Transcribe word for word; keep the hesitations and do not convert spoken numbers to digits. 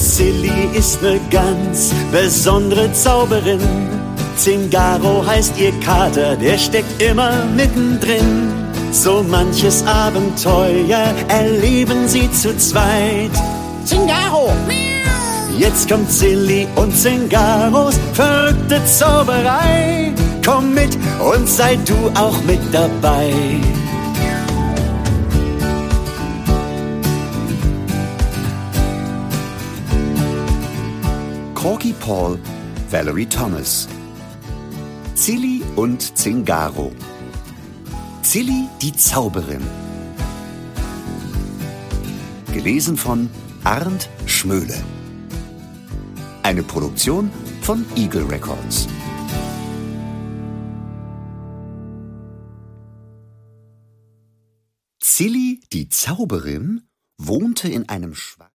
Silly ist ne ganz besondere Zauberin. Zingaro heißt ihr Kater, der steckt immer mittendrin. So manches Abenteuer erleben sie zu zweit. Zingaro! Jetzt kommt Silly und Zingaros verrückte Zauberei. Komm mit und sei du auch mit dabei. Corky Paul, Valerie Thomas. Silly und Zingaro. Silly, die Zauberin. Gelesen von Arndt Schmöhle. Eine Produktion von Eagle Records. Silly, die Zauberin, wohnte in einem Schwarz